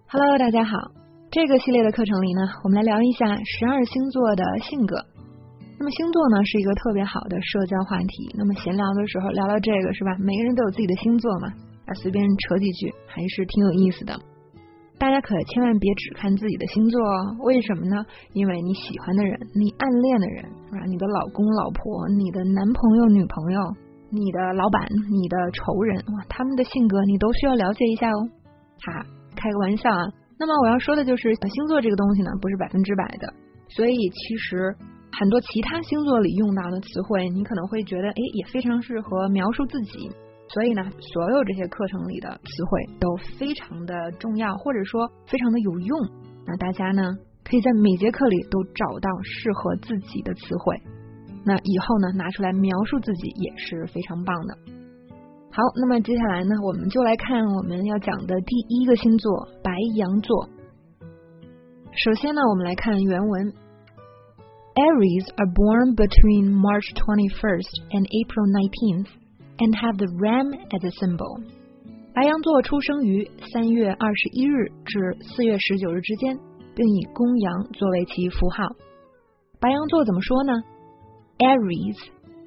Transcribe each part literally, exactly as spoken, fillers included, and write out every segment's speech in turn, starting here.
Hello， 大家好。这个系列的课程里呢，我们来聊一下十二星座的性格。那么星座呢是一个特别好的社交话题。那么闲聊的时候聊聊这个是吧？每个人都有自己的星座嘛，啊，随便扯几句还是挺有意思的。大家可千万别只看自己的星座哦。为什么呢？因为你喜欢的人，你暗恋的人，是吧？你的老公老婆，你的男朋友女朋友，你的老板，你的仇人，哇，他们的性格你都需要了解一下哦。哈，开个玩笑啊。那么我要说的就是星座这个东西呢，不是百分之百的，所以其实很多其他星座里用到的词汇，你可能会觉得，哎，也非常适合描述自己。所以呢，所有这些课程里的词汇都非常的重要，或者说非常的有用。那大家呢，可以在每节课里都找到适合自己的词汇。那以后呢，拿出来描述自己也是非常棒的。好，那么接下来呢，我们就来看我们要讲的第一个星座白羊座。首先呢，我们来看原文。Aries are born between March twenty-first and April nineteenth.And have the ram as a symbol. 白羊座出生于三月二十一日至四月十九日之间，并以公羊作为其符号。白羊座怎么说呢？ Aries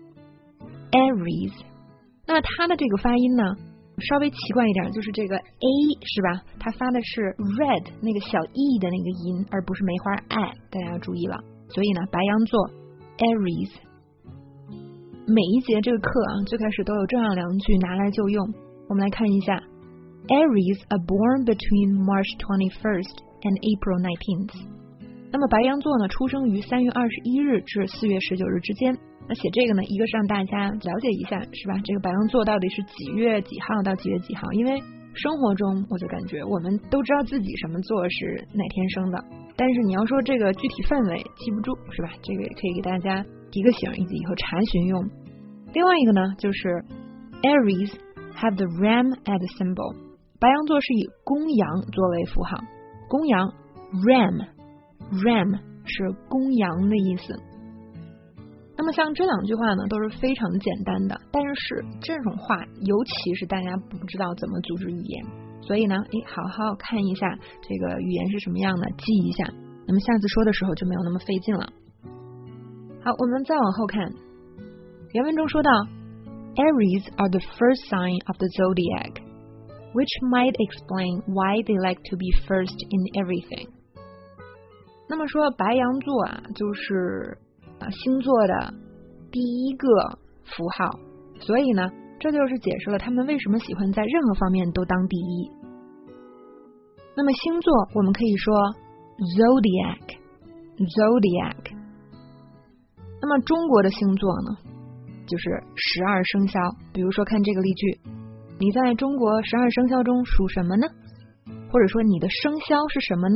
Aries 那它的这个发音呢稍微奇怪一点，就是这个 A 是吧，它发的是 red 那个小 e 的那个音，而不是梅花 I， 大家要注意了。所以呢，白羊座 Aries每一节这个课啊，最开始都有这样两句拿来就用。我们来看一下 Aries are born between March twenty-first and April nineteenth。 那么白羊座呢，出生于三月二十一日至四月十九日之间。那写这个呢，一个是让大家了解一下是吧，这个白羊座到底是几月几号到几月几号，因为生活中我就感觉我们都知道自己什么座是哪天生的，但是你要说这个具体氛围记不住是吧，这个也可以给大家提个醒，以及以后查询用。另外一个呢，就是 Aries have the ram as a symbol。 白羊座是以公羊作为符号，公羊 ram ram 是公羊的意思。那么像这两句话呢，都是非常简单的，但是这种话尤其是大家不知道怎么组织语言，所以呢，诶，好好看一下这个语言是什么样的，记一下，那么下次说的时候就没有那么费劲了。好，我们再往后看，原文中说到 Aries are the first sign of the zodiac, which might explain why they like to be first in everything。 那么说白羊座啊，就是啊星座的第一个符号，所以呢，这就是解释了他们为什么喜欢在任何方面都当第一。那么星座我们可以说 zodiac zodiac。那么中国的星座呢，就是十二生肖。比如说看这个例句，你在中国十二生肖中属什么呢？或者说你的生肖是什么呢？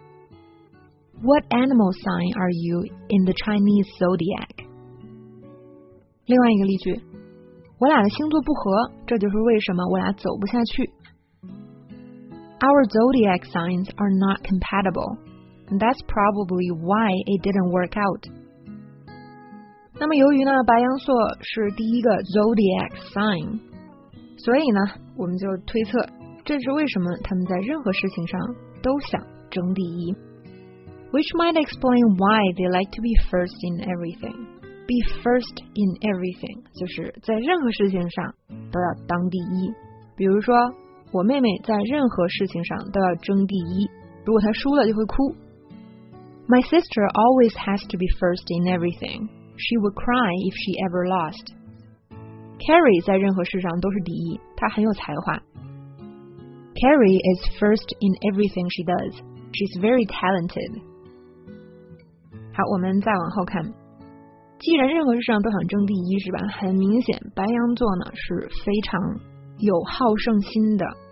What animal sign are you in the Chinese zodiac？ 另外一个例句，我俩的星座不合，这就是为什么我俩走不下去。 Our zodiac signs are not compatible, and that's probably why it didn't work out。那么由于呢，白羊座是第一个 zodiac sign， 所以呢，我们就推测这是为什么他们在任何事情上都想争第一。 Which might explain why they like to be first in everything. Be first in everything 就是在任何事情上都要当第一。比如说我妹妹在任何事情上都要争第一，如果她输了就会哭。 My sister always has to be first in everything.She would cry if she ever lost. Carrie 在任何事上都是第一，她很有才华。Carrie is first in everything she does. She's very talented. 好，我们再往后看。既然任何事上都想争第一是吧？很明显，白羊座呢是非常有好胜心的